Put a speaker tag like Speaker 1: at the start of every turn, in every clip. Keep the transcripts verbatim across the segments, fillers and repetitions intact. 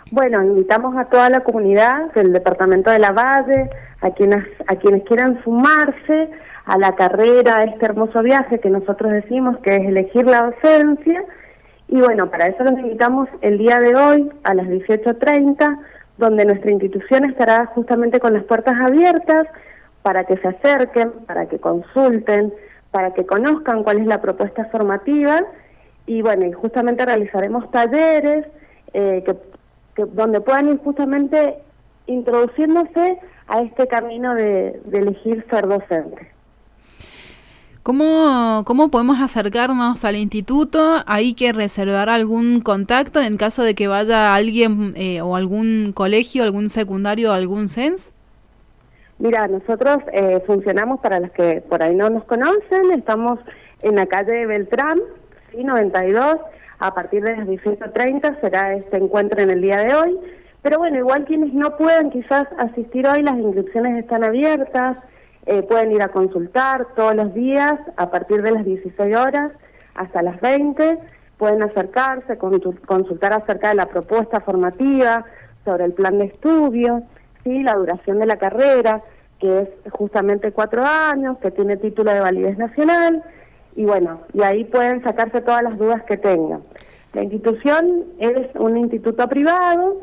Speaker 1: Bueno, invitamos a toda la comunidad del departamento de La Valle, a quienes, a quienes quieran sumarse a la carrera, a este hermoso viaje que nosotros decimos que es elegir la docencia. Y bueno, para eso los invitamos el día de hoy a las dieciocho treinta, donde nuestra institución estará justamente con las puertas abiertas para que se acerquen, para que consulten, para que conozcan cuál es la propuesta formativa. Y bueno, y justamente realizaremos talleres eh, que, que donde puedan ir justamente introduciéndose a este camino de, de elegir ser docente.
Speaker 2: ¿Cómo, ¿Cómo podemos acercarnos al instituto? ¿Hay que reservar algún contacto en caso de que vaya alguien eh, o algún colegio, algún secundario, algún C E N S?
Speaker 1: Mira, nosotros eh, funcionamos, para los que por ahí no nos conocen, estamos en la calle Beltrán, ¿sí? noventa y dos, a partir de las dieciocho treinta será este encuentro en el día de hoy. Pero bueno, igual quienes no puedan quizás asistir hoy, las inscripciones están abiertas. Eh, pueden ir a consultar todos los días a partir de las dieciséis horas hasta las veinte, pueden acercarse, consultar acerca de la propuesta formativa, sobre el plan de estudio, ¿sí? La duración de la carrera, que es justamente cuatro años, que tiene título de validez nacional, y bueno, y ahí pueden sacarse todas las dudas que tengan. La institución es un instituto privado,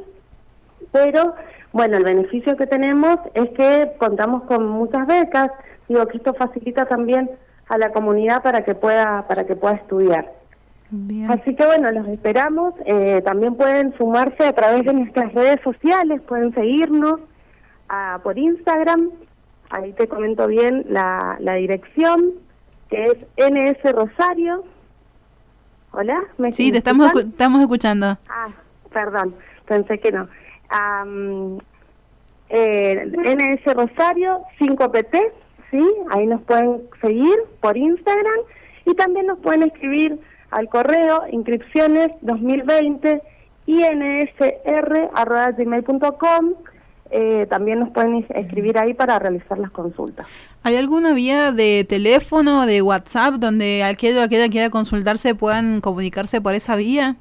Speaker 1: pero bueno, el beneficio que tenemos es que contamos con muchas becas, digo que esto facilita también a la comunidad para que pueda para que pueda estudiar. Bien. Así que bueno, los esperamos, eh, también pueden sumarse a través de nuestras redes sociales, pueden seguirnos a, por Instagram, ahí te comento bien la, la dirección, que es N S Rosario. ¿Hola? ¿Me
Speaker 2: sí, te estamos, estamos escuchando.
Speaker 1: Ah, perdón, pensé que no. Um, eh, N S Rosario cinco P T, ¿sí? Ahí nos pueden seguir por Instagram y también nos pueden escribir al correo inscripciones dos mil veinte i n s r arroba gmail punto com. Eh, también nos pueden escribir ahí para realizar las consultas.
Speaker 2: ¿Hay alguna vía de teléfono, de WhatsApp, donde aquello o aquella que quiera consultarse puedan comunicarse por esa vía?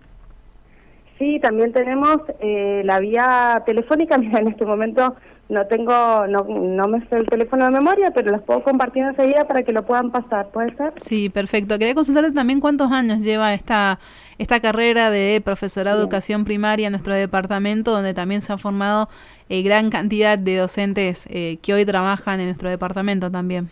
Speaker 1: Sí, también tenemos eh, la vía telefónica. Mira, en este momento no tengo, no, no me sé el teléfono de memoria, pero los puedo compartir enseguida para que lo puedan pasar, ¿puede ser?
Speaker 2: Sí, perfecto. Quería consultarte también cuántos años lleva esta esta carrera de profesorado de educación primaria en nuestro departamento, donde también se ha formado eh, gran cantidad de docentes eh, que hoy trabajan en nuestro departamento también.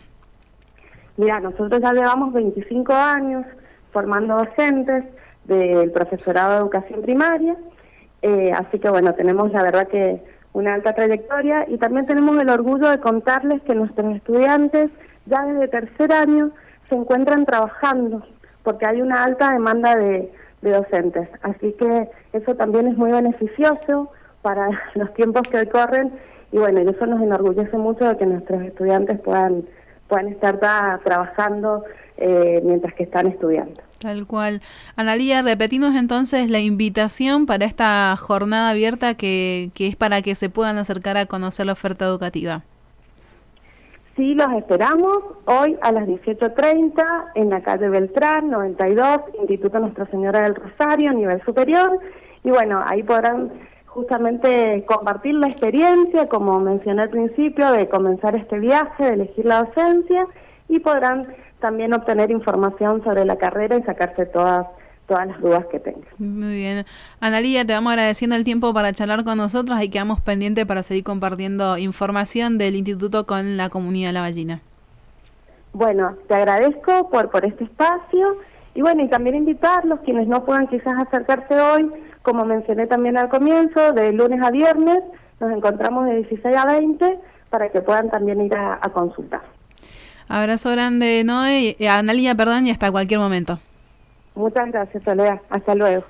Speaker 1: Mira, nosotros ya llevamos veinticinco años formando docentes del profesorado de educación primaria, eh, así que bueno, tenemos la verdad que una alta trayectoria y también tenemos el orgullo de contarles que nuestros estudiantes ya desde tercer año se encuentran trabajando porque hay una alta demanda de, de docentes, así que eso también es muy beneficioso para los tiempos que hoy corren y bueno, y eso nos enorgullece mucho de que nuestros estudiantes puedan, puedan estar ta, trabajando eh, mientras que están estudiando.
Speaker 2: Tal cual. Analía, repetimos entonces la invitación para esta jornada abierta que, que es para que se puedan acercar a conocer la oferta educativa.
Speaker 1: Sí, los esperamos hoy a las dieciocho treinta en la calle Beltrán, noventa y dos, Instituto Nuestra Señora del Rosario, nivel superior. Y bueno, ahí podrán justamente compartir la experiencia, como mencioné al principio, de comenzar este viaje, de elegir la docencia, y podrán también obtener información sobre la carrera y sacarse todas todas las dudas que tengan.
Speaker 2: Muy bien. Analía, te vamos agradeciendo el tiempo para charlar con nosotros y quedamos pendientes para seguir compartiendo información del instituto con la comunidad lavallina.
Speaker 1: Bueno, te agradezco por, por este espacio y bueno, y también invitarlos, quienes no puedan quizás acercarse hoy, como mencioné también al comienzo, de lunes a viernes, nos encontramos de dieciséis a veinte para que puedan también ir a, a consultar.
Speaker 2: Abrazo grande, Noé, eh, Analía, perdón, y hasta cualquier momento.
Speaker 1: Muchas gracias, Soledad. Hasta luego.